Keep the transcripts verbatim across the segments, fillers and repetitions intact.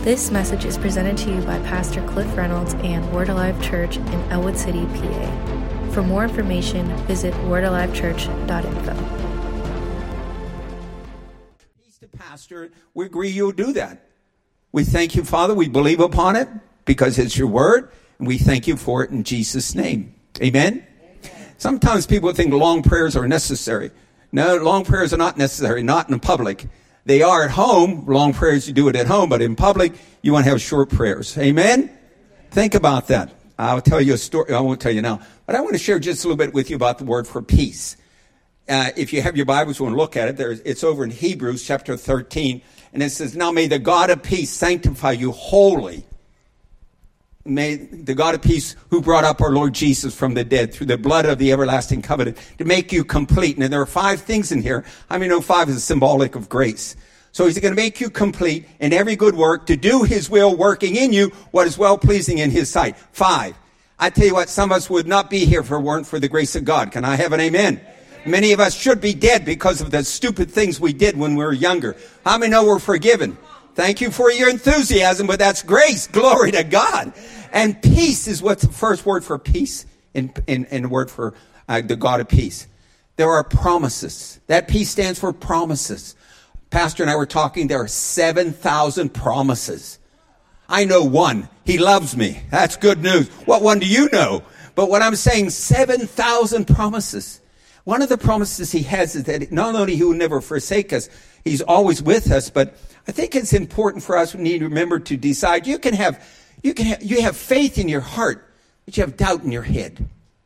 This message is presented to you by Pastor Cliff Reynolds and Word Alive Church in Elwood City, P A. For more information, visit word alive church dot info. He's the pastor. We agree you'll do that. We thank you, Father. We believe upon it because it's your word, and we thank you for it in Jesus' name. Amen? Amen. Sometimes people think long prayers are necessary. No, long prayers are not necessary, not in public. They are at home. Long prayers, you do it at home, but in public, you want to have short prayers. Amen? Amen? Think about that. I'll tell you a story. I won't tell you now, but I want to share just a little bit with you about the word for peace. Uh, if you have your Bibles, you want to look at it. There's, it's over in Hebrews chapter thirteen, and it says, "Now may the God of peace sanctify you wholly. May the God of peace who brought up our Lord Jesus from the dead through the blood of the everlasting covenant to make you complete." And there are five things in here. I mean, no, five is symbolic of grace. So he's going to make you complete in every good work to do his will, working in you what is well-pleasing in his sight. Five. I tell you what, some of us would not be here if it weren't for the grace of God. Can I have an amen? Amen. Many of us should be dead because of the stupid things we did when we were younger. How many know we're forgiven? Thank you for your enthusiasm, but that's grace. Glory to God. And peace is what's the first word for peace in, in, in the word for uh, the God of peace. There are promises. That peace stands for promises. Pastor and I were talking, there are seven thousand promises. I know one. He loves me. That's good news. What one do you know? But what I'm saying, seven thousand promises. One of the promises he has is that not only he will never forsake us, he's always with us, but I think it's important for us, we need to remember to decide. You can have, you can have, you have faith in your heart, but you have doubt in your head.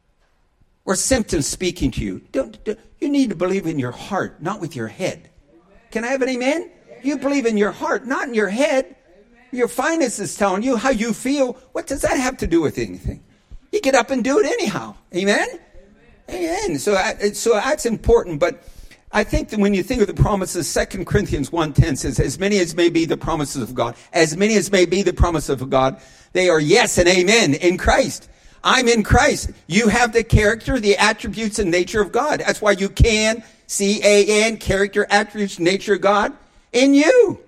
Or symptoms speaking to you. Don't, don't, you need to believe in your heart, not with your head. Can I have an amen? You believe in your heart, not in your head. Your finances telling you how you feel. What does that have to do with anything? You get up and do it anyhow. Amen? Amen. So, so that's important, but I think that when you think of the promises, Second Corinthians one ten says, as many as may be the promises of God, as many as may be the promises of God, they are yes and amen in Christ. I'm in Christ. You have the character, the attributes, and nature of God. That's why you can, C A N, character, attributes, nature of God, in you.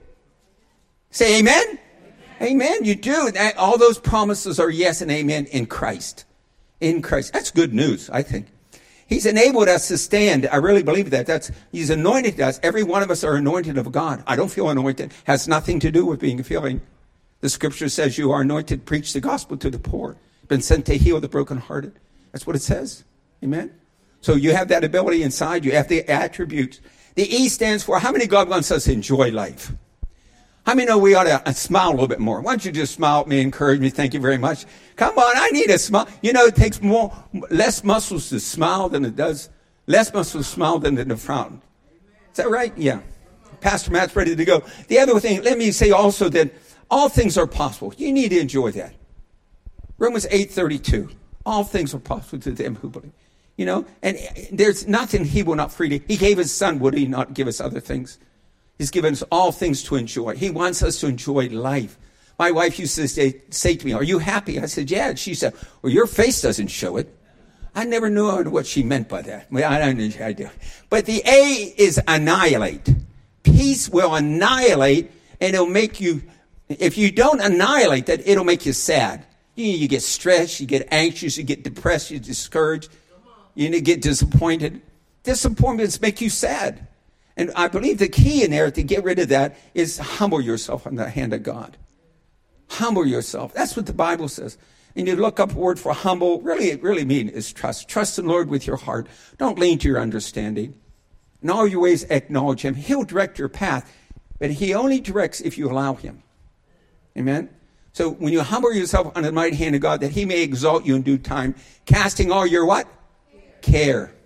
Say amen? Amen. Amen. You do. All those promises are yes and amen in Christ. In Christ. That's good news, I think. He's enabled us to stand. I really believe that. That's, he's anointed us. Every one of us are anointed of God. I don't feel anointed. Has nothing to do with being a feeling. The scripture says you are anointed, preach the gospel to the poor, been sent to heal the brokenhearted. That's what it says. Amen. So you have that ability inside. You have the attributes. The E stands for, how many God wants us to enjoy life? How many know we ought to smile a little bit more? Why don't you just smile at me, encourage me? Thank you very much. Come on, I need a smile. You know, it takes more, less muscles to smile than it does, less muscles to smile than to frown. Is that right? Yeah. Pastor Matt's ready to go. The other thing, let me say also that all things are possible. You need to enjoy that. Romans eight thirty-two. All things are possible to them who believe. You know, and there's nothing he will not freely. He gave his son. Would he not give us other things? He's given us all things to enjoy. He wants us to enjoy life. My wife used to say, say to me, are you happy? I said, yeah. She said, well, your face doesn't show it. I never knew what she meant by that. Well, I don't know. I do. But the A is annihilate. Peace will annihilate, and it'll make you, if you don't annihilate that, it'll make you sad. You, you get stressed, you get anxious, you get depressed, you get discouraged, you get disappointed. Disappointments make you sad. And I believe the key in there to get rid of that is humble yourself on the hand of God. Humble yourself. That's what the Bible says. And you look up a word for humble, really, it really means is trust. Trust in the Lord with your heart. Don't lean to your understanding. In all your ways, acknowledge him. He'll direct your path, but he only directs if you allow him. Amen? So when you humble yourself under the mighty hand of God, that he may exalt you in due time, casting all your what? Care. Care.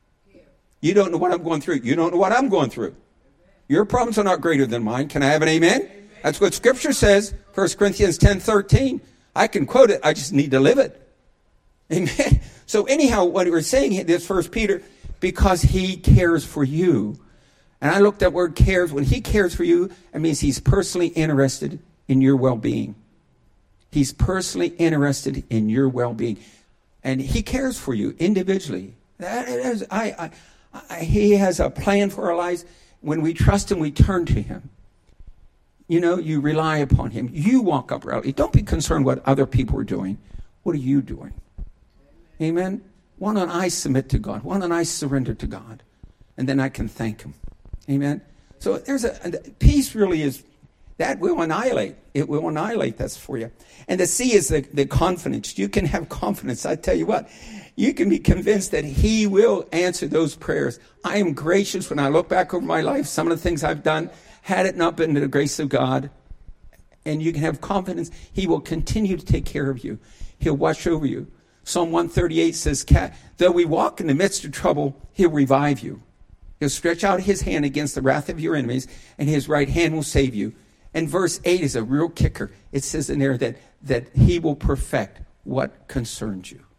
You don't know what I'm going through. You don't know what I'm going through. Your problems are not greater than mine. Can I have an amen? Amen. That's what Scripture says. First Corinthians ten thirteen. I can quote it. I just need to live it. Amen. So anyhow, what we're saying this First Peter, because he cares for you. And I looked at word cares. When he cares for you, it means he's personally interested in your well-being. He's personally interested in your well-being. And he cares for you individually. That is, I, I, I, he has a plan for our lives. When we trust him, we turn to him. You know, you rely upon him. You walk uprightly. Don't be concerned what other people are doing. What are you doing? Amen? Why don't I submit to God? Why don't I surrender to God? And then I can thank him. Amen? So there's a, a peace really is, that will annihilate. It will annihilate that for you. And the C is the, the confidence. You can have confidence. I tell you what, you can be convinced that he will answer those prayers. I am gracious when I look back over my life, some of the things I've done, had it not been to the grace of God, and you can have confidence, he will continue to take care of you. He'll watch over you. Psalm one thirty-eight says, though we walk in the midst of trouble, he'll revive you. He'll stretch out his hand against the wrath of your enemies, and his right hand will save you. And verse eight is a real kicker. It says in there that, that he will perfect what concerns you.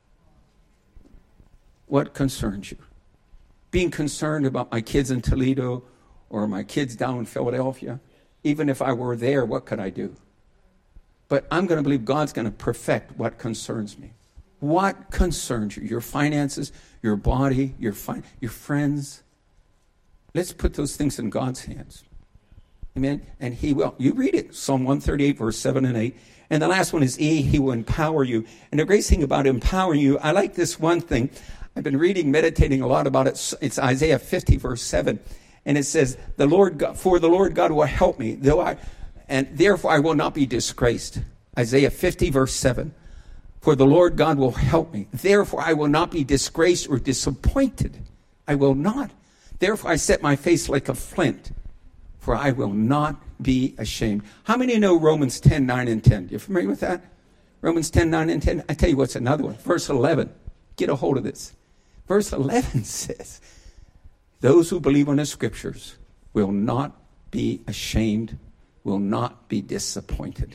What concerns you? Being concerned about my kids in Toledo or my kids down in Philadelphia, even if I were there, what could I do? But I'm going to believe God's going to perfect what concerns me. What concerns you? Your finances, your body, your fi- your friends. Let's put those things in God's hands. Amen? And he will. You read it. Psalm one thirty-eight, verse seven and eight. And the last one is E. He will empower you. And the great thing about empowering you, I like this one thing. I've been reading, meditating a lot about it. It's Isaiah fifty, verse seven. And it says, "The Lord God, for the Lord God will help me, though I, and therefore I will not be disgraced." Isaiah fifty, verse seven. "For the Lord God will help me, therefore I will not be disgraced or disappointed. I will not. Therefore I set my face like a flint, for I will not be ashamed." How many know Romans ten, nine, and ten? You familiar with that? Romans ten, nine, and ten. I tell you what's another one. Verse eleven. Get a hold of this. Verse eleven says, "Those who believe on the scriptures will not be ashamed, will not be disappointed."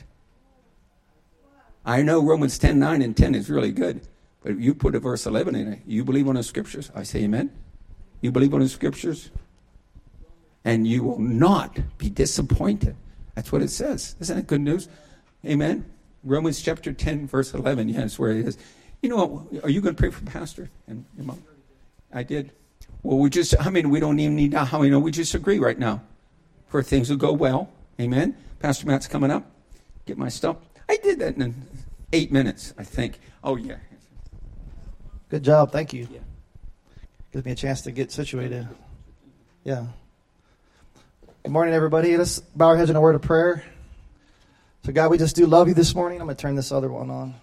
I know Romans ten, nine, and ten is really good, but if you put a verse eleven in it, you believe on the scriptures, I say amen. You believe on the scriptures, and you will not be disappointed. That's what it says. Isn't it good news? Amen. Romans chapter ten, verse eleven. Yeah, that's where it is. You know what? Are you going to pray for Pastor and your mom? I did. Well, we just, I mean, we don't even need, how we know, we just agree right now for things to go well. Amen. Pastor Matt's coming up. Get my stuff. I did that in eight minutes, I think. Oh, yeah. Good job. Thank you. Yeah. Gives me a chance to get situated. Yeah. Good morning, everybody. Let's bow our heads in a word of prayer. So, God, we just do love you this morning. I'm going to turn this other one on.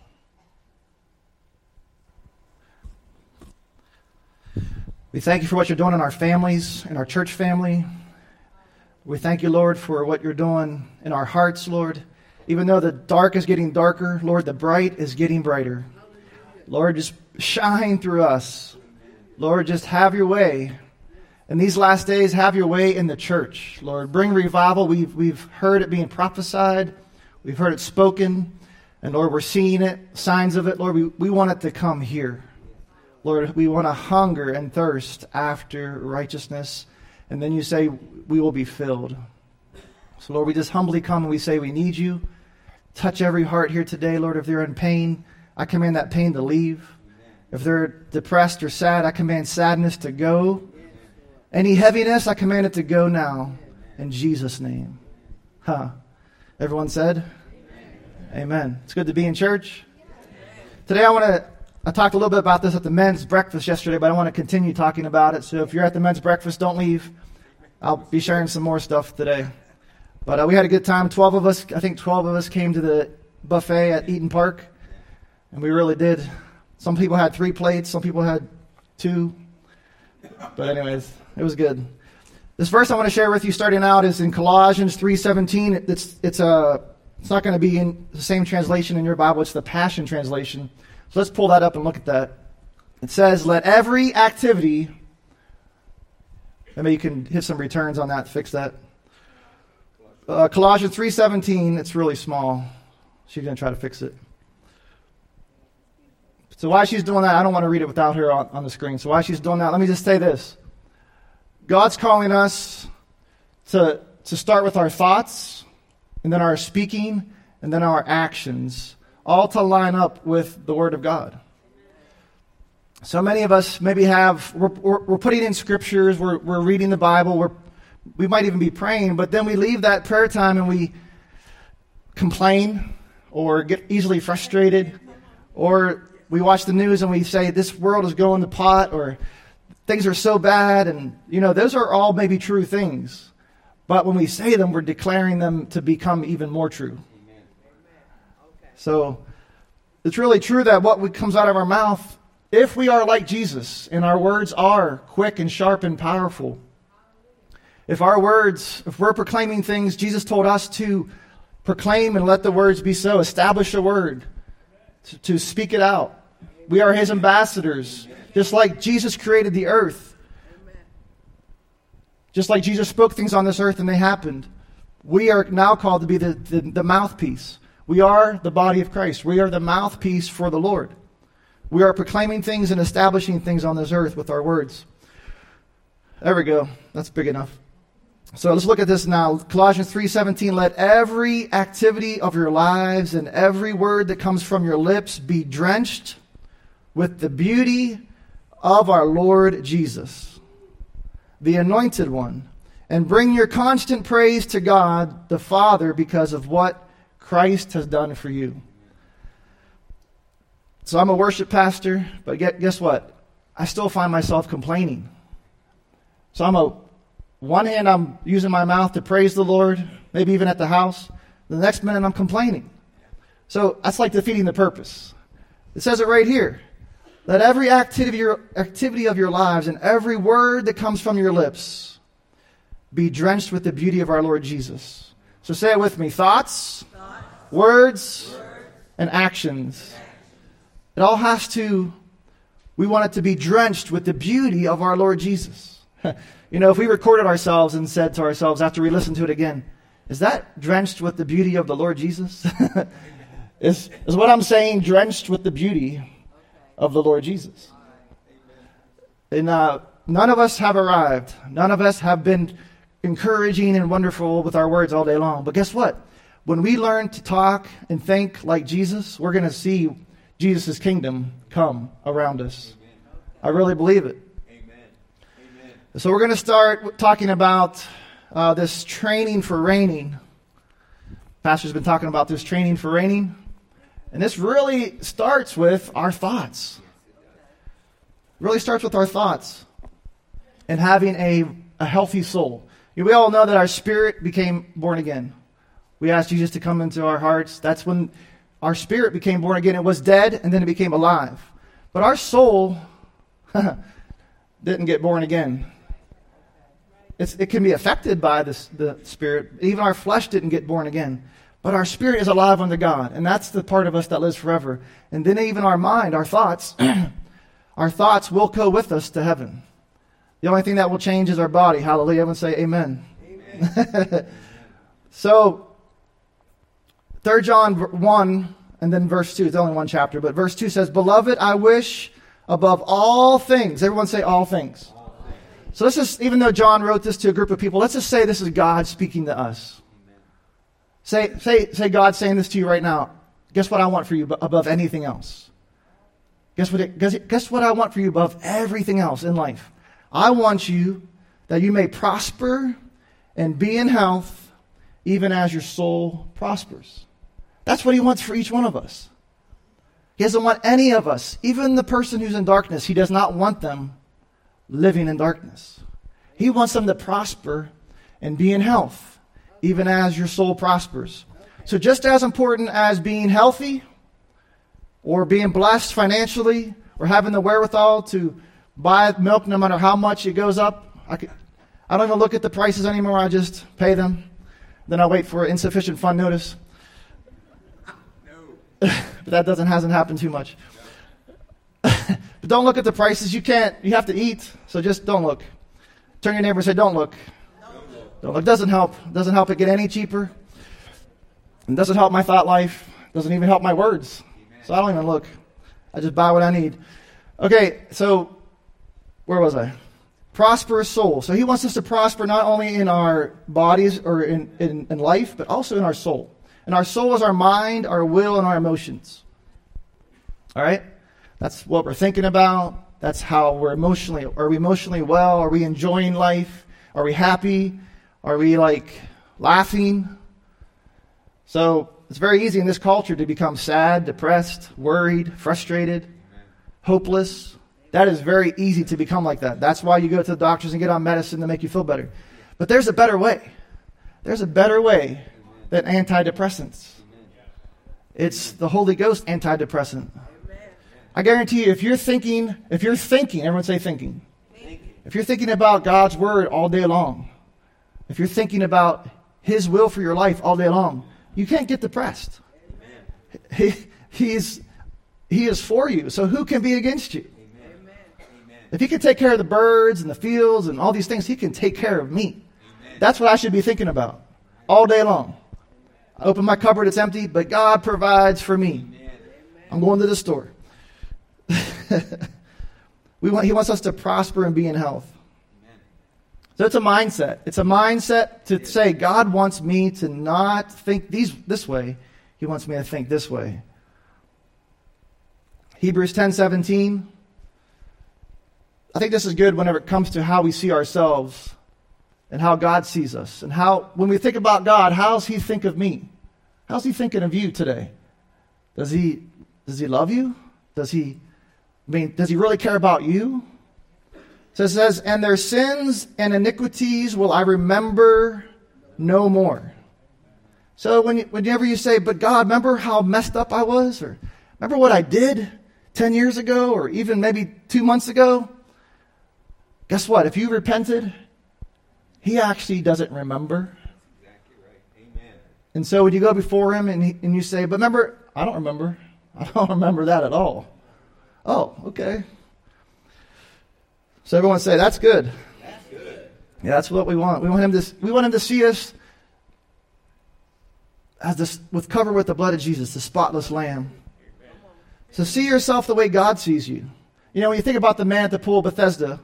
We thank you for what you're doing in our families, in our church family. We thank you, Lord, for what you're doing in our hearts, Lord. Even though the dark is getting darker, Lord, the bright is getting brighter. Lord, just shine through us. Lord, just have your way. In these last days, have your way in the church. Lord, bring revival. We've, we've heard it being prophesied. We've heard it spoken. And Lord, we're seeing it, signs of it. Lord, we, we want it to come here. Lord, we want to hunger and thirst after righteousness. And then you say, we will be filled. So, Lord, we just humbly come and we say we need you. Touch every heart here today, Lord. If they're in pain, I command that pain to leave. If they're depressed or sad, I command sadness to go. Any heaviness, I command it to go now. In Jesus' name. Huh. Everyone said? Amen. Amen. It's good to be in church. Today I want to, I talked a little bit about this at the men's breakfast yesterday, but I want to continue talking about it. So if you're at the men's breakfast, don't leave. I'll be sharing some more stuff today. But uh, we had a good time. Twelve of us, I think twelve of us came to the buffet at Eaton Park. And we really did. Some people had three plates. Some people had two. But anyways, it was good. This verse I want to share with you starting out is in Colossians three seventeen. It's, it's, a, it's not going to be in the same translation in your Bible. It's the Passion Translation. So let's pull that up and look at that. It says, let every activity, maybe you can hit some returns on that, fix that. Uh, Colossians three seventeen, it's really small. She's going to try to fix it. So while she's doing that, I don't want to read it without her on, on the screen. So while she's doing that, let me just say this. God's calling us to, to start with our thoughts, and then our speaking, and then our actions, all to line up with the Word of God. So many of us maybe have, we're, we're, we're putting in scriptures, we're, we're reading the Bible, we're, we might even be praying, but then we leave that prayer time and we complain or get easily frustrated, or we watch the news and we say this world is going to pot, or things are so bad, and you know, those are all maybe true things. But when we say them, we're declaring them to become even more true. So it's really true that what comes out of our mouth, if we are like Jesus and our words are quick and sharp and powerful, if our words, if we're proclaiming things, Jesus told us to proclaim and let the words be so, establish a word, to, to speak it out. We are his ambassadors, just like Jesus created the earth. Just like Jesus spoke things on this earth and they happened. We are now called to be the, the, the mouthpiece. We are the body of Christ. We are the mouthpiece for the Lord. We are proclaiming things and establishing things on this earth with our words. There we go. That's big enough. So let's look at this now. Colossians three seventeen, let every activity of your lives and every word that comes from your lips be drenched with the beauty of our Lord Jesus, the Anointed One, and bring your constant praise to God the Father because of what Christ has done for you. So I'm a worship pastor, but guess what? I still find myself complaining. So I'm a, one hand I'm using my mouth to praise the Lord, maybe even at the house. The next minute I'm complaining. So that's like defeating the purpose. It says it right here. Let every activity, your, activity of your lives and every word that comes from your lips be drenched with the beauty of our Lord Jesus. So say it with me. Thoughts, Thoughts words, words, and actions. It all has to, we want it to be drenched with the beauty of our Lord Jesus. You know, if we recorded ourselves and said to ourselves after we listened to it again, is that drenched with the beauty of the Lord Jesus? is, is what I'm saying drenched with the beauty of the Lord Jesus? And uh, none of us have arrived. None of us have been encouraging and wonderful with our words all day long. But guess what? When we learn to talk and think like Jesus, we're going to see Jesus' kingdom come around us. I really believe it. So we're going to start talking about uh, this training for reigning. Pastor's been talking about this training for reigning. And this really starts with our thoughts. It really starts with our thoughts. And having a, a healthy soul. You know, we all know that our spirit became born again. We asked Jesus to come into our hearts. That's when our spirit became born again. It was dead and then it became alive. But our soul didn't get born again. It's, it can be affected by this, the spirit. Even our flesh didn't get born again. But our spirit is alive unto God. And that's the part of us that lives forever. And then even our mind, our thoughts, our thoughts will go with us to heaven. The only thing that will change is our body. Hallelujah. Everyone say amen. Amen. So, Third John one, and then verse two. It's only one chapter. But verse two says, Beloved, I wish above all things. Everyone say all things. So let's just, even though John wrote this to a group of people, let's just say this is God speaking to us. Say, say, say God's saying this to you right now. Guess what I want for you above anything else? Guess what, it, guess, guess what I want for you above everything else in life? I want you that you may prosper and be in health, even as your soul prospers. That's what he wants for each one of us. He doesn't want any of us, even the person who's in darkness, he does not want them living in darkness. He wants them to prosper and be in health, even as your soul prospers. So just as important as being healthy or being blessed financially or having the wherewithal to buy milk no matter how much it goes up, I, could, I don't even look at the prices anymore. I just pay them. Then I wait for insufficient fund notice. No. But that doesn't hasn't happened too much. But don't look at the prices. You can't. You have to eat. So just don't look. Turn to your neighbor and say, "Don't look." Don't look. Don't look. Doesn't help. Doesn't help it get any cheaper. It doesn't help my thought life. Doesn't even help my words. So I don't even look. I just buy what I need. Okay. So where was I? Prosperous soul. So he wants us to prosper not only in our bodies or in, in, in life, but also in our soul. And our soul is our mind, our will, and our emotions. All right? That's what we're thinking about. That's how we're emotionally. Are we emotionally well? Are we enjoying life? Are we happy? Are we like laughing? So It's very easy in this culture to become sad, depressed, worried, frustrated, hopeless. That is very easy to become like that. That's why you go to the doctors and get on medicine to make you feel better. But there's a better way. There's a better way than antidepressants. It's the Holy Ghost antidepressant. I guarantee you, if you're thinking, if you're thinking, everyone say thinking. If you're thinking about God's word all day long, if you're thinking about His will for your life all day long, you can't get depressed. He, he's, he is for you, so who can be against you? Amen. If He can take care of the birds and the fields and all these things, He can take care of me. Amen. That's what I should be thinking about all day long. I open my cupboard, it's empty, but God provides for me. Amen. I'm going to the store. we want, he wants us to prosper and be in health. So it's a mindset. It's a mindset to say, God wants me to not think these this way. He wants me to think this way. Hebrews ten seventeen. I think this is good whenever it comes to how we see ourselves and how God sees us. And how, when we think about God, how does He think of me? How's He thinking of you today? Does He, does He love you? Does He, I mean, does He really care about you? So it says, and their sins and iniquities will I remember no more. So when you, whenever you say, but God, remember how messed up I was? Or remember what I did ten years ago? Or even maybe two months ago? Guess what? If you repented, He actually doesn't remember. Exactly right. Amen. And so when you go before Him and, he, and you say, but remember, I don't remember. I don't remember that at all. Oh, okay. So everyone say, that's good. That's good. Yeah, that's what we want. We want him to, we want him to see us as this, with covered with the blood of Jesus, the spotless Lamb. So see yourself the way God sees you. You know, when you think about the man at the pool of Bethesda,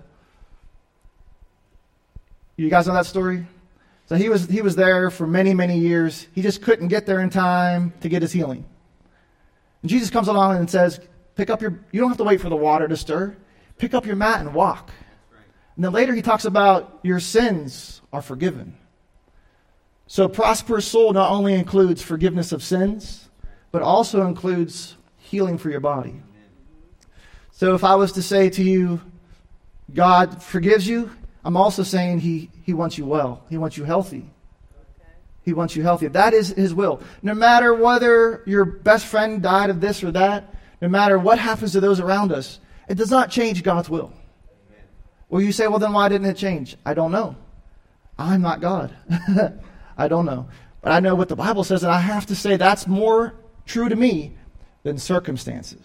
you guys know that story? So he was he was there for many, many years. He just couldn't get there in time to get his healing. And Jesus comes along and says, pick up your, you don't have to wait for the water to stir. Pick up your mat and walk. Right. And then later he talks about your sins are forgiven. So prosperous soul not only includes forgiveness of sins, but also includes healing for your body. Amen. So if I was to say to you, God forgives you, I'm also saying he, he wants you well. He wants you healthy. Okay. He wants you healthy. That is His will. No matter whether your best friend died of this or that, no matter what happens to those around us, it does not change God's will. Amen. Well, you say, well, then why didn't it change? I don't know. I'm not God. I don't know. But I know what the Bible says, and I have to say that's more true to me than circumstances.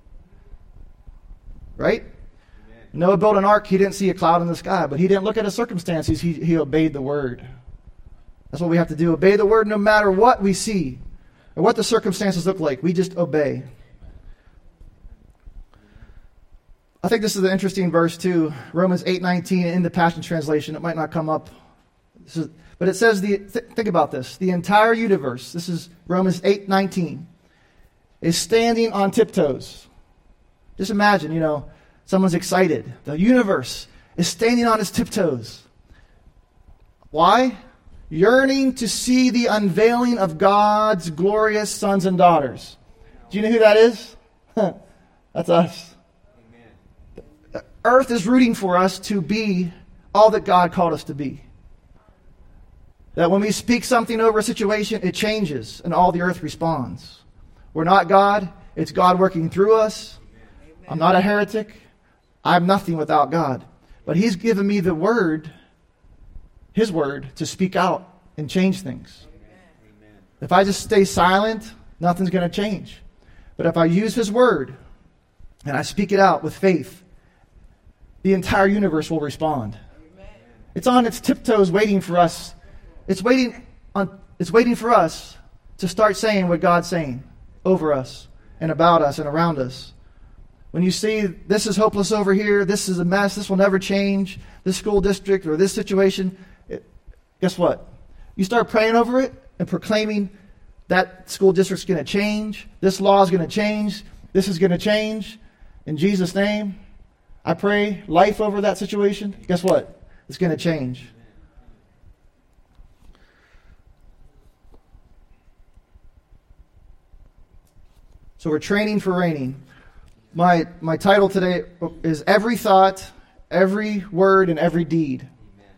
Right? Amen. Noah built an ark. He didn't see a cloud in the sky, but he didn't look at his circumstances. He, he obeyed the word. That's what we have to do. Obey the word no matter what we see or what the circumstances look like. We just obey. I think this is an interesting verse too. Romans eight nineteen in the Passion Translation. It might not come up. This is, but it says, the th- think about this. The entire universe, this is Romans eight nineteen, is standing on tiptoes. Just imagine, you know, someone's excited. The universe is standing on its tiptoes. Why? Yearning to see the unveiling of God's glorious sons and daughters. Do you know who that is? That's us. Earth is rooting for us to be all that God called us to be. That when we speak something over a situation, it changes and all the earth responds. We're not God. It's God working through us. Amen. I'm not a heretic. I'm nothing without God. But He's given me the word, His word, to speak out and change things. Amen. If I just stay silent, nothing's going to change. But if I use His word and I speak it out with faith, the entire universe will respond. Amen. It's on its tiptoes waiting for us. It's waiting on it's waiting for us to start saying what God's saying over us and about us and around us. When you see this is hopeless over here, this is a mess, this will never change, this school district or this situation, it, guess what? You start praying over it and proclaiming that school district's going to change, this law is going to change, this is going to change. In Jesus' name, I pray life over that situation. Guess what? It's going to change. So we're training for reigning. My my title today is Every Thought, Every Word, and Every Deed.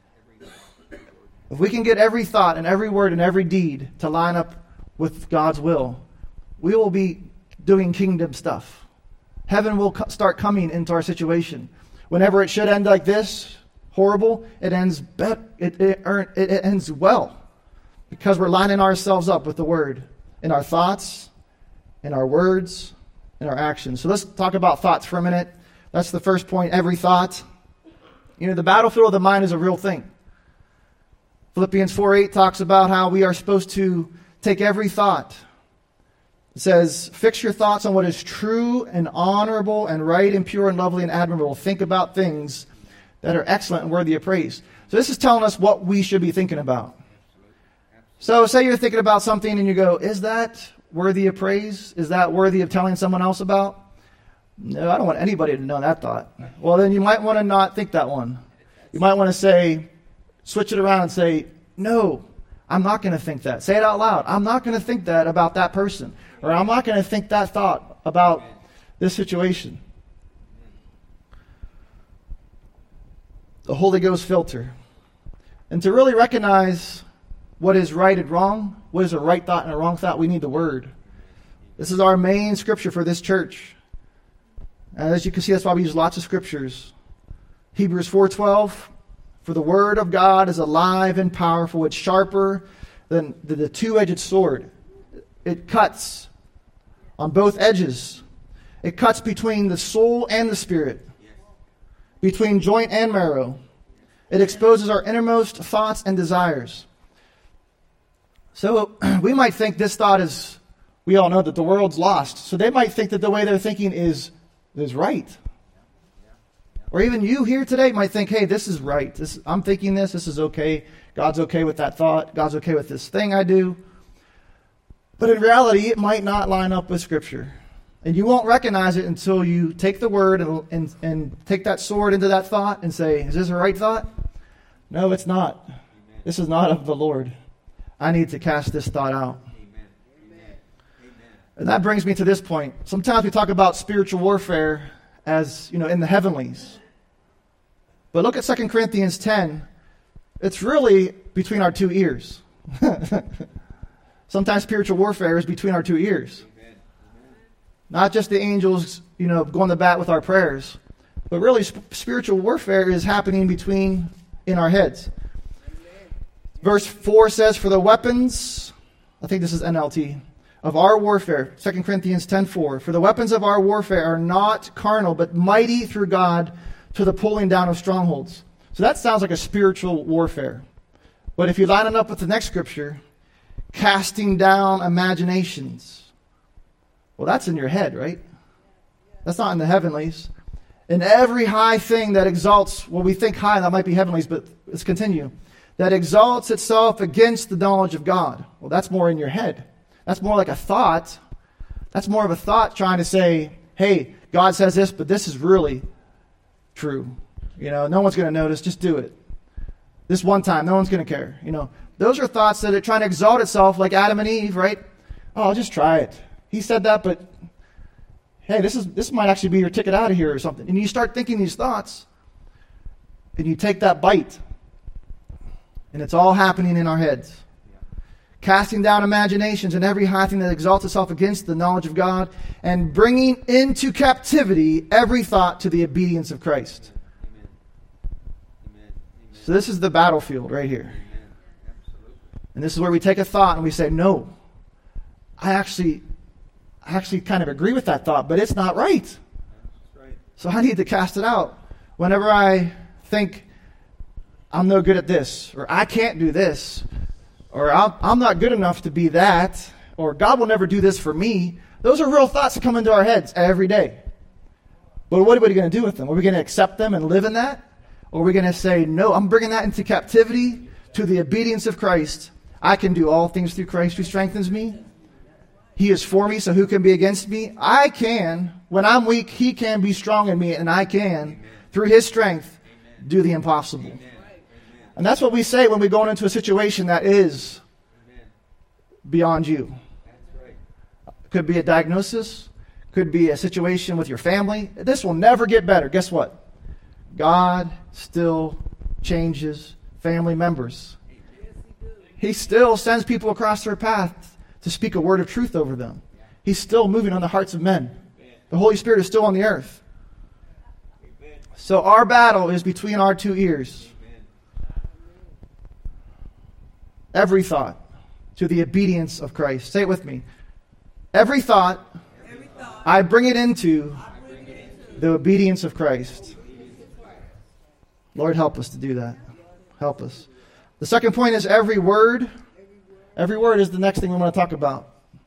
If we can get every thought and every word and every deed to line up with God's will, we will be doing kingdom stuff. Heaven will co- start coming into our situation. Whenever it should end like this, horrible, it ends be- it, it, it, it ends well. Because we're lining ourselves up with the Word in our thoughts, in our words, in our actions. So let's talk about thoughts for a minute. That's the first point, every thought. You know, the battlefield of the mind is a real thing. Philippians four eight talks about how we are supposed to take every thought. It says, fix your thoughts on what is true and honorable and right and pure and lovely and admirable. Think about things that are excellent and worthy of praise. So this is telling us what we should be thinking about. So say you're thinking about something and you go, is that worthy of praise? Is that worthy of telling someone else about? No, I don't want anybody to know that thought. Well, then you might want to not think that one. You might want to say, switch it around and say, no, I'm not going to think that. Say it out loud. I'm not going to think that about that person. Or I'm not going to think that thought about this situation. The Holy Ghost filter. And to really recognize what is right and wrong, what is a right thought and a wrong thought, we need the Word. This is our main scripture for this church. And as you can see, that's why we use lots of scriptures. Hebrews four twelve, for the Word of God is alive and powerful. It's sharper than the two-edged sword. It cuts on both edges. It cuts between the soul and the spirit, between joint and marrow. It exposes our innermost thoughts and desires. So we might think this thought is, we all know that the world's lost. So they might think that the way they're thinking is, is right. Or even you here today might think, hey, this is right. This, I'm thinking this. This is okay. God's okay with that thought. God's okay with this thing I do. But in reality, it might not line up with Scripture. And you won't recognize it until you take the Word and, and, and take that sword into that thought and say, is this a right thought? No, it's not. Amen. This is not of the Lord. I need to cast this thought out. Amen. Amen. And that brings me to this point. Sometimes we talk about spiritual warfare as, you know, in the heavenlies. But look at Second Corinthians ten. It's really between our two ears. Sometimes spiritual warfare is between our two ears. Amen. Not just the angels, you know, going to bat with our prayers, but really sp- spiritual warfare is happening between, in our heads. Amen. Verse four says, for the weapons, I think this is N L T, of our warfare, Second Corinthians ten four, for the weapons of our warfare are not carnal, but mighty through God to the pulling down of strongholds. So that sounds like a spiritual warfare. But if you line it up with the next scripture, casting down imaginations. Well, that's in your head, right? That's not in the heavenlies. And every high thing that exalts, well, we think high, that might be heavenlies, but let's continue. That exalts itself against the knowledge of God. Well, that's more in your head. That's more like a thought. That's more of a thought trying to say, hey, God says this, but this is really true. You know, no one's going to notice. Just do it. This one time, no one's going to care. You know, those are thoughts that are trying to exalt itself like Adam and Eve, right? Oh, I'll just try it. He said that, but hey, this is this might actually be your ticket out of here or something. And you start thinking these thoughts, and you take that bite, and it's all happening in our heads. Casting down imaginations and every high thing that exalts itself against the knowledge of God, and bringing into captivity every thought to the obedience of Christ. Amen. Amen. So this is the battlefield right here. And this is where we take a thought and we say, no, I actually, I actually kind of agree with that thought, but it's not right. That's right. So I need to cast it out. Whenever I think I'm no good at this, or I can't do this, or I'm not good enough to be that, or God will never do this for me. Those are real thoughts that come into our heads every day. But what are we going to do with them? Are we going to accept them and live in that? Or are we going to say, no, I'm bringing that into captivity to the obedience of Christ. I can do all things through Christ who strengthens me. He is for me, so who can be against me? I can. When I'm weak, He can be strong in me, and I can, through His strength, do the impossible. And that's what we say when we're going into a situation that is beyond you. Could be a diagnosis. Could be a situation with your family. This will never get better. Guess what? God still changes family members. He still sends people across their path to speak a word of truth over them. He's still moving on the hearts of men. The Holy Spirit is still on the earth. So our battle is between our two ears. Every thought to the obedience of Christ. Say it with me. Every thought, Every thought I bring it into bring it into the obedience of Christ. Lord, help us to do that. Help us. The second point is every word. Every word is the next thing we want to talk about.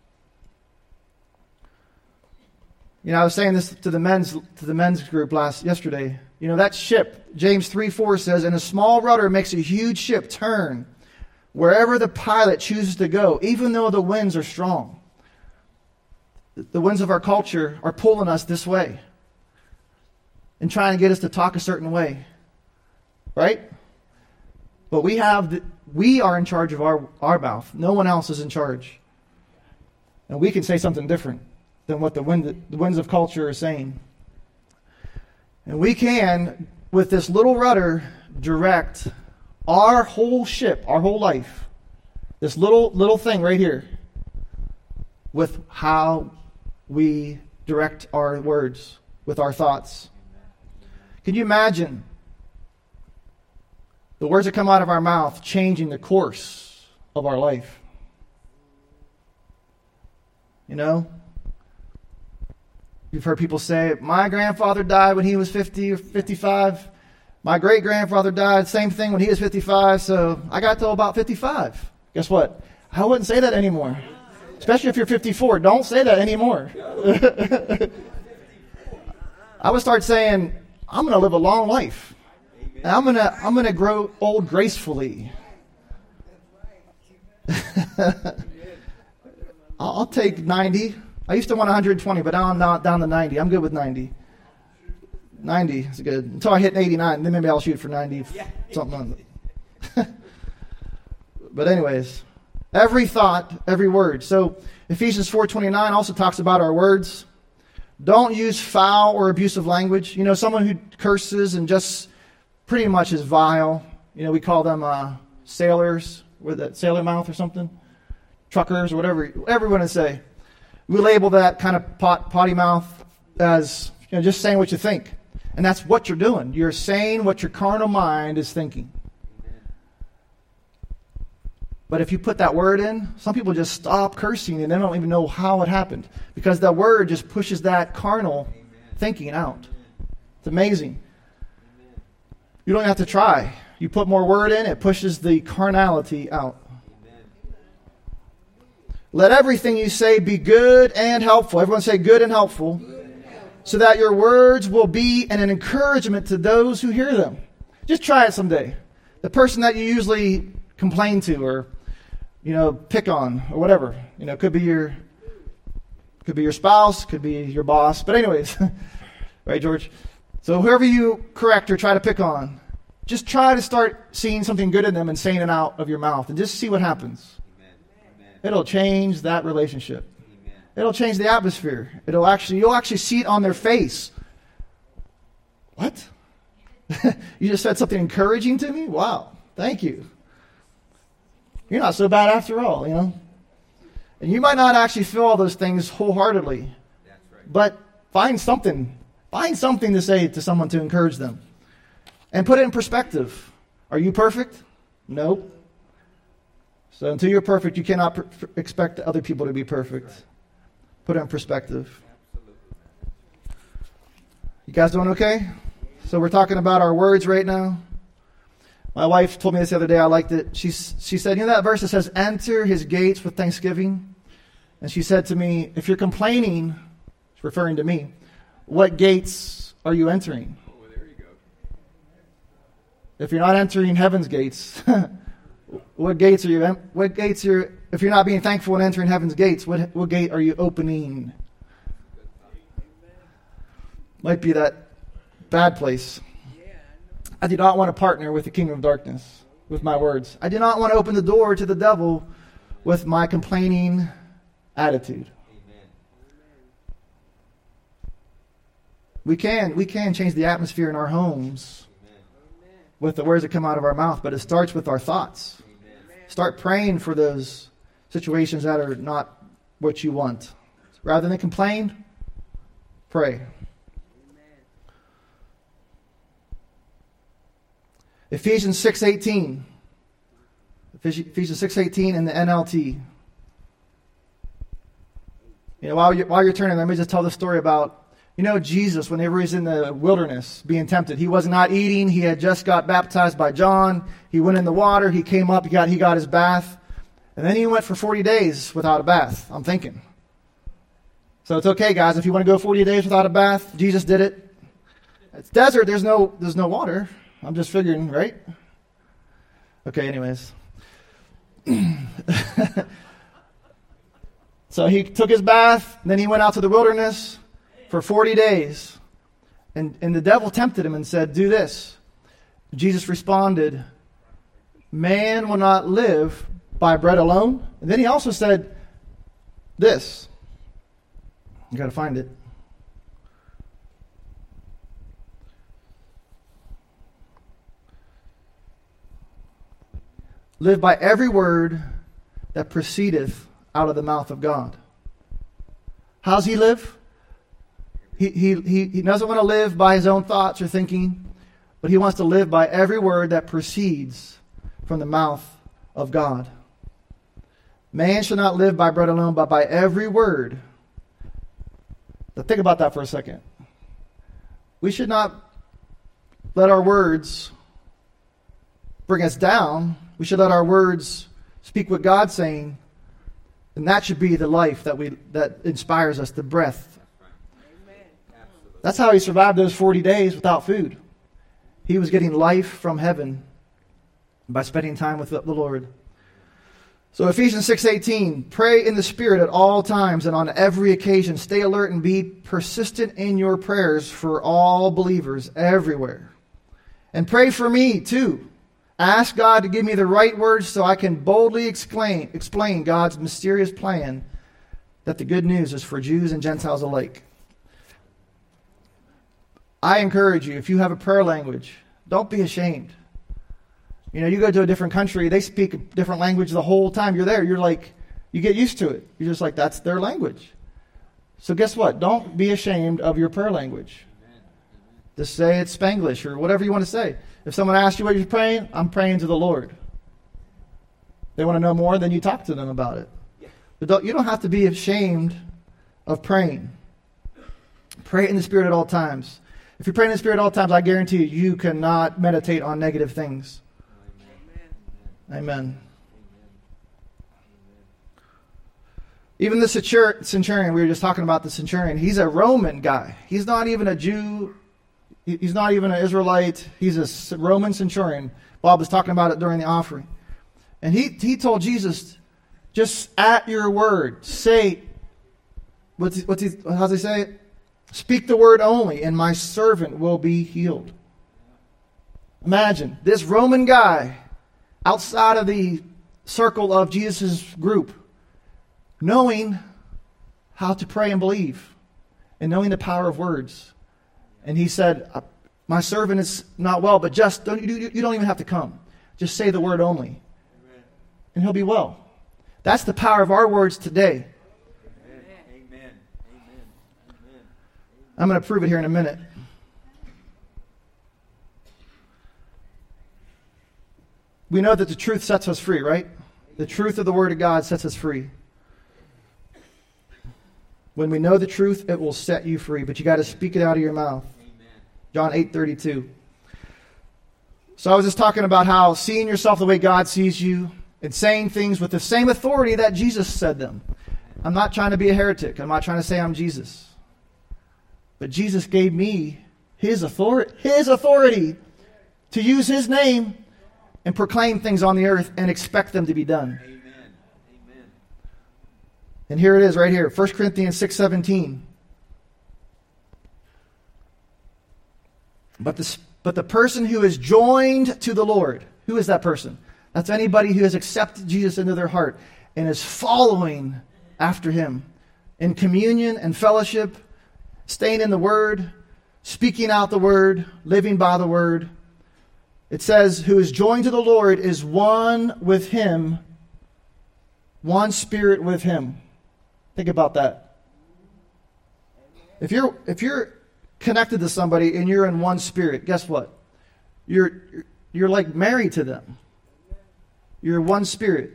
You know, I was saying this to the men's to the men's group last yesterday. You know, that ship, James three four says, and a small rudder makes a huge ship turn wherever the pilot chooses to go, even though the winds are strong. The winds of our culture are pulling us this way and trying to get us to talk a certain way. Right? But we have the, we are in charge of our, our mouth. No one else is in charge. And we can say something different than what the, wind, the winds of culture are saying. And we can, with this little rudder, direct our whole ship, our whole life. This little little thing right here. With how we direct our words, with our thoughts. Can you imagine the words that come out of our mouth changing the course of our life? You know? You've heard people say, my grandfather died when he was fifty or fifty-five. My great-grandfather died, same thing, when he was fifty-five, so I got till about fifty-five. Guess what? I wouldn't say that anymore. Especially if you're fifty-four. Don't say that anymore. I would start saying, I'm going to live a long life. And I'm going to I'm going to grow old gracefully. I'll take ninety. I used to want one hundred twenty, but now I'm not down to ninety. I'm good with ninety. ninety is good. Until I hit eighty-nine, then maybe I'll shoot for ninety. Something on it. But anyways, every thought, every word. So Ephesians four twenty-nine also talks about our words. Don't use foul or abusive language. You know, someone who curses and just pretty much is vile. You know, we call them uh, sailors with a sailor mouth or something. Truckers or whatever, whatever you want to say. We label that kind of pot, potty mouth as, you know, just saying what you think. And that's what you're doing. You're saying what your carnal mind is thinking. But if you put that word in, some people just stop cursing and they don't even know how it happened. Because that word just pushes that carnal thinking out. It's amazing. You don't have to try. You put more word in, it pushes the carnality out. Let everything you say be good and helpful. Everyone say good and helpful. So that your words will be an encouragement to those who hear them. Just try it someday. The person that you usually complain to or, you know, pick on or whatever. You know, could be your could be your spouse, could be your boss. But anyways, right, George? So whoever you correct or try to pick on, just try to start seeing something good in them and saying it out of your mouth and just see what happens. It'll change that relationship. Amen. It'll change the atmosphere. It'll actually, you'll actually see it on their face. What? You just said something encouraging to me? Wow. Thank you. You're not so bad after all, you know. And you might not actually feel all those things wholeheartedly. That's right. But find something. Find something to say to someone to encourage them. And put it in perspective. Are you perfect? Nope. So until you're perfect, you cannot per- expect other people to be perfect. Put it in perspective. You guys doing okay? So we're talking about our words right now. My wife told me this the other day. I liked it. She, she said, you know that verse that says, enter his gates with thanksgiving? And she said to me, if you're complaining, she's referring to me, what gates are you entering? Oh, well, there you go. If you're not entering heaven's gates... What gates are you? What gates are? If you're not being thankful and entering heaven's gates, what what gate are you opening? Might be that bad place. I do not want to partner with the kingdom of darkness with my words. I do not want to open the door to the devil with my complaining attitude. We can, we can change the atmosphere in our homes with the words that come out of our mouth, but it starts with our thoughts. Start praying for those situations that are not what you want. Rather than complain, pray. Ephesians six eighteen. Ephesians six eighteen in the N L T. You know, while you're, while you're turning, let me just tell the story about, you know, Jesus, whenever he's in the wilderness being tempted, he was not eating. He had just got baptized by John. He went in the water. He came up. He got, he got his bath. And then he went for forty days without a bath, I'm thinking. So it's okay, guys. If you want to go forty days without a bath, Jesus did it. It's desert. There's no, there's no water. I'm just figuring, right? Okay, anyways. So he took his bath, then he went out to the wilderness for forty days. And, and the devil tempted him and said, do this. Jesus responded, man will not live by bread alone. And then he also said this. You got to find it. Live by every word that proceedeth out of the mouth of God. How's he live? He, he, he, he doesn't want to live by his own thoughts or thinking, but he wants to live by every word that proceeds from the mouth of God. Man shall not live by bread alone, but by every word. Now think about that for a second. We should not let our words bring us down. We should let our words speak what God's saying. And that should be the life that we that inspires us, the breath. That's how he survived those forty days without food. He was getting life from heaven by spending time with the Lord. So Ephesians six eighteen, pray in the Spirit at all times and on every occasion. Stay alert and be persistent in your prayers for all believers everywhere. And pray for me too. Ask God to give me the right words so I can boldly explain, explain God's mysterious plan that the good news is for Jews and Gentiles alike. I encourage you, if you have a prayer language, don't be ashamed. You know, you go to a different country, they speak a different language the whole time you're there. You're like, you get used to it. You're just like, that's their language. So guess what? Don't be ashamed of your prayer language. Just say it's Spanglish or whatever you want to say. If someone asks you what you're praying, I'm praying to the Lord. They want to know more, then you talk to them about it. But don't, you don't have to be ashamed of praying. Pray in the Spirit at all times. If you're praying in the Spirit at all times, I guarantee you, you cannot meditate on negative things. Amen. Amen. Even the centurion, we were just talking about the centurion, he's a Roman guy. He's not even a Jew. He's not even an Israelite. He's a Roman centurion. Bob was talking about it during the offering. And he, he told Jesus, just at your word, say, what's he, what's he, how's he say it? Speak the word only, and my servant will be healed. Imagine, this Roman guy, outside of the circle of Jesus' group, knowing how to pray and believe, and knowing the power of words. And he said, my servant is not well, but just, don't, you, you don't even have to come. Just say the word only. Amen. And he'll be well. That's the power of our words today. Amen. Amen. Amen. I'm going to prove it here in a minute. We know that the truth sets us free, right? The truth of the Word of God sets us free. When we know the truth, it will set you free. But you got to speak it out of your mouth. John eight thirty-two. So I was just talking about how seeing yourself the way God sees you and saying things with the same authority that Jesus said them. I'm not trying to be a heretic. I'm not trying to say I'm Jesus. But Jesus gave me his authority, his authority to use his name and proclaim things on the earth and expect them to be done. Amen. Amen. And here it is right here, First Corinthians six seventeen. But the, but the person who is joined to the Lord, who is that person? That's anybody who has accepted Jesus into their heart and is following after him in communion and fellowship, staying in the Word, speaking out the word, living by the word. It says, who is joined to the Lord is one with him, one spirit with him. Think about that. If you're if you're connected to somebody and you're in one spirit, guess what? You're you're like married to them. You're one spirit.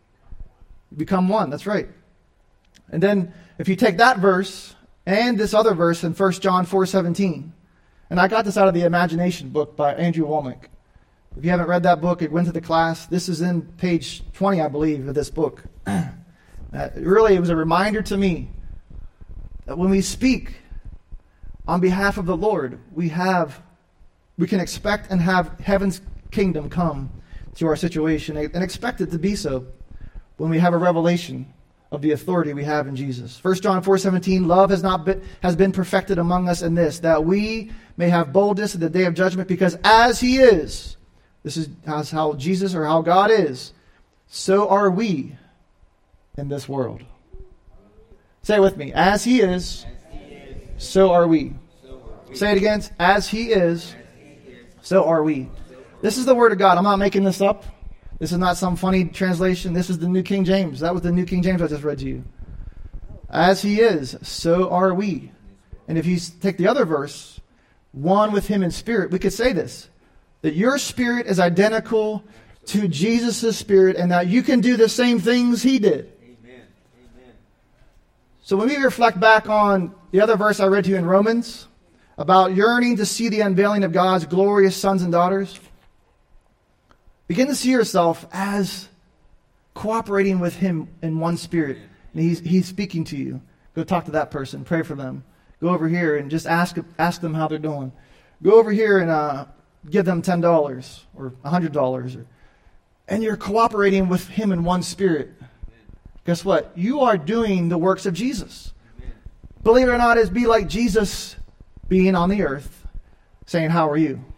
You become one. That's right. And then if you take that verse and this other verse in First John four seventeen, and I got this out of the Imagination book by Andrew Womack. If you haven't read that book, it went to the class. This is in page twenty, I believe, of this book. uh, really, it was a reminder to me that when we speak on behalf of the Lord, we have, we can expect and have heaven's kingdom come to our situation, and expect it to be so when we have a revelation of the authority we have in Jesus. First John four seventeen, love has not been, has been perfected among us in this, that we may have boldness in the day of judgment, because as he is, this is how Jesus or how God is, so are we in this world. Say it with me. As he is, so are we. Say it again. As he is, so are we. This is the word of God. I'm not making this up. This is not some funny translation. This is the New King James. That was the New King James I just read to you. As he is, so are we. And if you take the other verse, one with him in spirit, we could say this, that your spirit is identical to Jesus' spirit, and that you can do the same things he did. Amen. Amen. So when we reflect back on the other verse I read to you in Romans, about yearning to see the unveiling of God's glorious sons and daughters, begin to see yourself as cooperating with him in one spirit. And he's, he's speaking to you. Go talk to that person. Pray for them. Go over here and just ask, ask them how they're doing. Go over here and uh, give them ten dollars or one hundred dollars. Or, and you're cooperating with him in one spirit. Amen. Guess what? You are doing the works of Jesus. Amen. Believe it or not, it's be like Jesus being on the earth saying, how are you?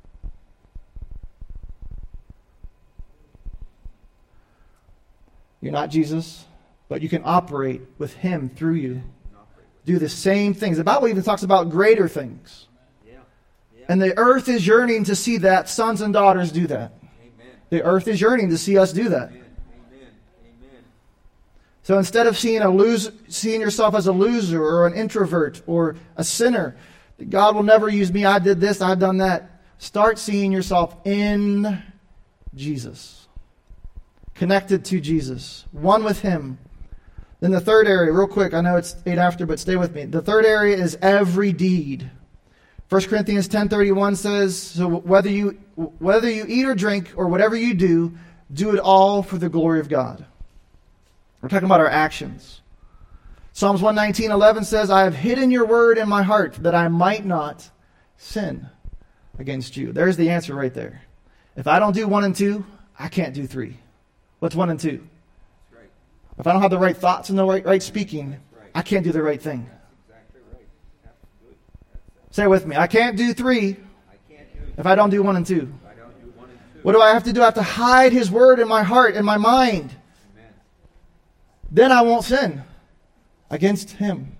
You're not Jesus, but you can operate with him through you. Do the same things. The Bible even talks about greater things. Yeah. Yeah. And the earth is yearning to see that sons and daughters do that. Amen. The earth is yearning to see us do that. Amen. Amen. Amen. So instead of seeing a lose, seeing yourself as a loser or an introvert or a sinner, God will never use me, I did this, I've done that. Start seeing yourself in Jesus. Connected to Jesus. One with him. Then the third area, real quick, I know it's eight after, but stay with me. The third area is every deed. First Corinthians ten thirty-one says, so whether you whether you eat or drink or whatever you do, do it all for the glory of God. We're talking about our actions. Psalms one nineteen eleven says, I have hidden your word in my heart that I might not sin against you. There's the answer right there. If I don't do one and two, I can't do three. What's one and two? Right. If I don't have the right thoughts and the right, right speaking, right, I can't do the right thing. That's exactly right. Absolutely. That's Say it with me. I can't do three I can't do if I don't do one and two. I don't do one and two. What do I have to do? I have to hide his word in my heart, in my mind. Amen. Then I won't sin against him.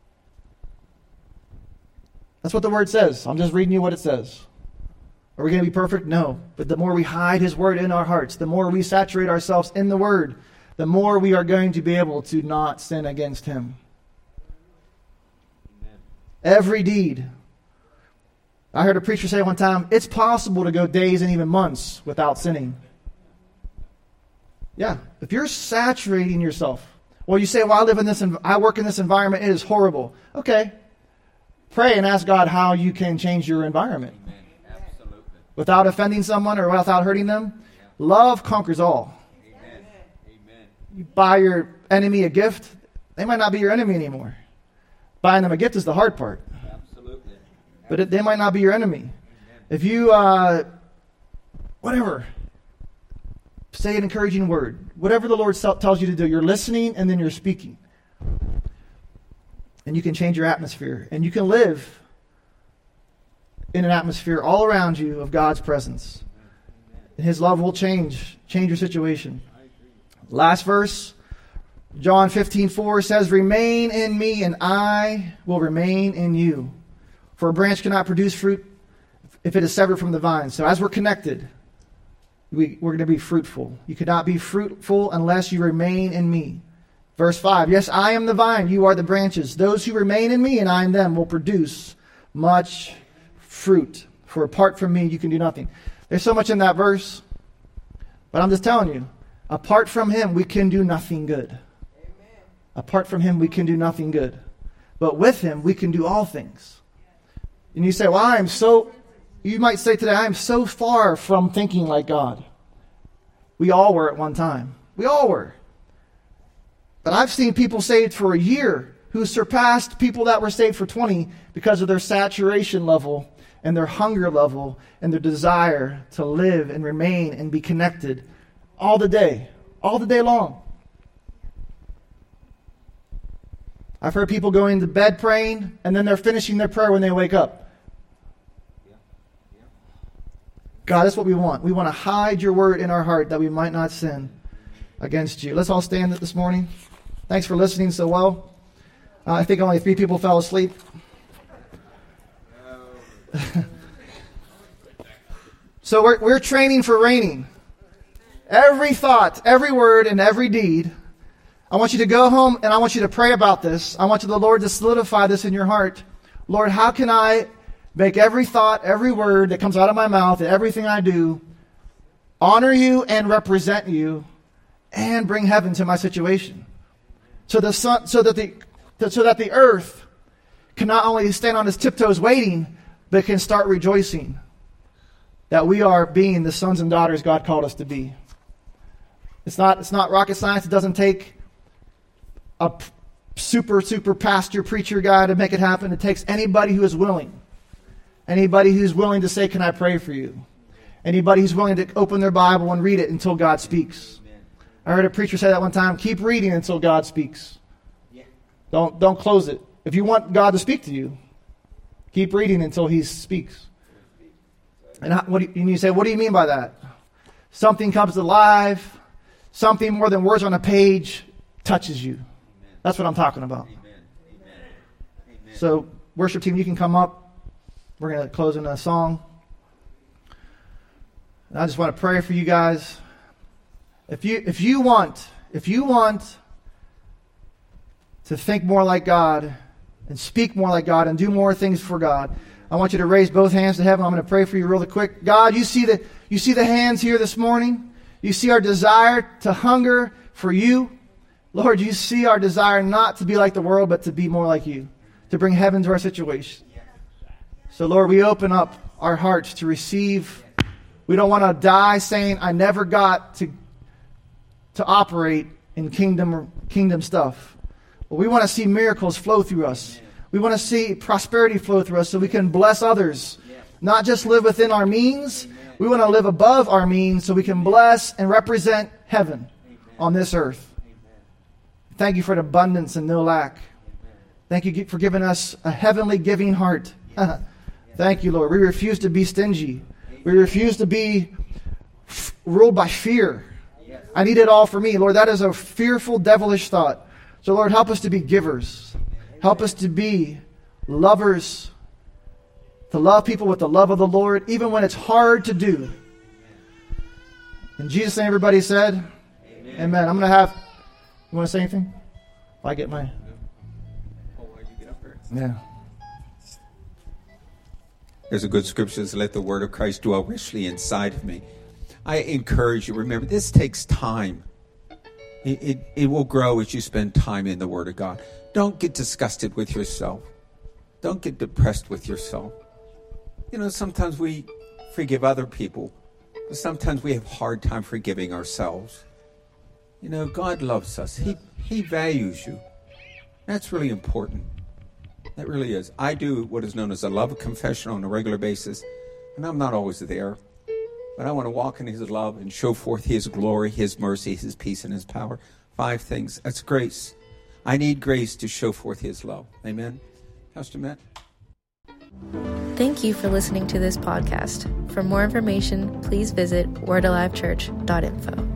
That's what the word says. I'm just reading you what it says. Are we going to be perfect? No. But the more we hide his word in our hearts, the more we saturate ourselves in the word, the more we are going to be able to not sin against him. Amen. Every deed. I heard a preacher say one time, it's possible to go days and even months without sinning. Yeah. If you're saturating yourself, well, you say, well, I live in this, I work in this environment, it is horrible. Okay. Pray and ask God how you can change your environment. Amen. Without offending someone or without hurting them. Yeah. Love conquers all. Amen. Amen. You buy your enemy a gift, they might not be your enemy anymore. Buying them a gift is the hard part. Absolutely. But it, they might not be your enemy. Amen. If you, uh, whatever, say an encouraging word. Whatever the Lord tells you to do, you're listening and then you're speaking. And you can change your atmosphere. And you can live in an atmosphere all around you of God's presence. And his love will change, change your situation. Last verse, John fifteen four says, remain in me and I will remain in you. For a branch cannot produce fruit if it is severed from the vine. So as we're connected, we, we're going to be fruitful. You cannot be fruitful unless you remain in me. Verse five, yes, I am the vine, you are the branches. Those who remain in me and I in them will produce much fruit. For apart from me, you can do nothing. There's so much in that verse, but I'm just telling you, apart from him, we can do nothing good. Amen. Apart from him, we can do nothing good. But with him, we can do all things. And you say, well, I am so, you might say today, I am so far from thinking like God. We all were at one time. We all were. But I've seen people saved for a year who surpassed people that were saved for twenty because of their saturation level and their hunger level and their desire to live and remain and be connected all the day, all the day long. I've heard people going to bed praying and then they're finishing their prayer when they wake up. God, that's what we want. We want to hide your word in our heart that we might not sin against you. Let's all stand this morning. Thanks for listening so well. Uh, I think only three people fell asleep. So we're, we're training for reigning. Every thought, every word, and every deed. I want you to go home and I want you to pray about this. I want you, the Lord, to solidify this in your heart. Lord, how can I make every thought, every word that comes out of my mouth, and everything I do, honor you and represent you, and bring heaven to my situation, so the sun, so that the so that the earth can not only stand on its tiptoes waiting, but can start rejoicing that we are being the sons and daughters God called us to be. It's not it's not rocket science. It doesn't take a super super pastor preacher guy to make it happen. It takes anybody who is willing. Anybody who's willing to say, can I pray for you? Anybody who's willing to open their Bible and read it until God speaks. I heard a preacher say that one time, keep reading until God speaks. Don't, don't close it. If you want God to speak to you, keep reading until he speaks. And, how, what do you, and you say, what do you mean by that? Something comes alive, something more than words on a page touches you. That's what I'm talking about. So, worship team, you can come up. We're going to close in a song. And I just want to pray for you guys. If you if you want, if you want to think more like God and speak more like God and do more things for God, I want you to raise both hands to heaven. I'm going to pray for you really quick. God, you see the you see the hands here this morning. You see our desire to hunger for you. Lord, you see our desire not to be like the world, but to be more like you, to bring heaven to our situation. So, Lord, we open up our hearts to receive. We don't want to die saying, I never got to, to operate in kingdom, kingdom stuff. But we want to see miracles flow through us. We want to see prosperity flow through us so we can bless others. Not just live within our means. We want to live above our means so we can bless and represent heaven on this earth. Thank you for the abundance and no lack. Thank you for giving us a heavenly giving heart. Thank you, Lord. We refuse to be stingy. We refuse to be f- ruled by fear. I need it all for me. Lord, that is a fearful, devilish thought. So, Lord, help us to be givers. Help us to be lovers. To love people with the love of the Lord, even when it's hard to do. In Jesus' name, everybody said, Amen. Amen. I'm going to have, you want to say anything? If I get my... Oh, you get up there. Yeah. There's a good scripture that says, let the word of Christ dwell richly inside of me. I encourage you, remember, this takes time. It, it, it will grow as you spend time in the Word of God. Don't get disgusted with yourself. Don't get depressed with yourself. You know, sometimes we forgive other people, but sometimes we have a hard time forgiving ourselves. You know, God loves us. He, he values you. That's really important. That really is. I do what is known as a love confession on a regular basis, and I'm not always there. But I want to walk in His love and show forth His glory, His mercy, His peace, and His power. Five things. That's grace. I need grace to show forth His love. Amen. Pastor Matt. Thank you for listening to this podcast. For more information, please visit word alive church dot info.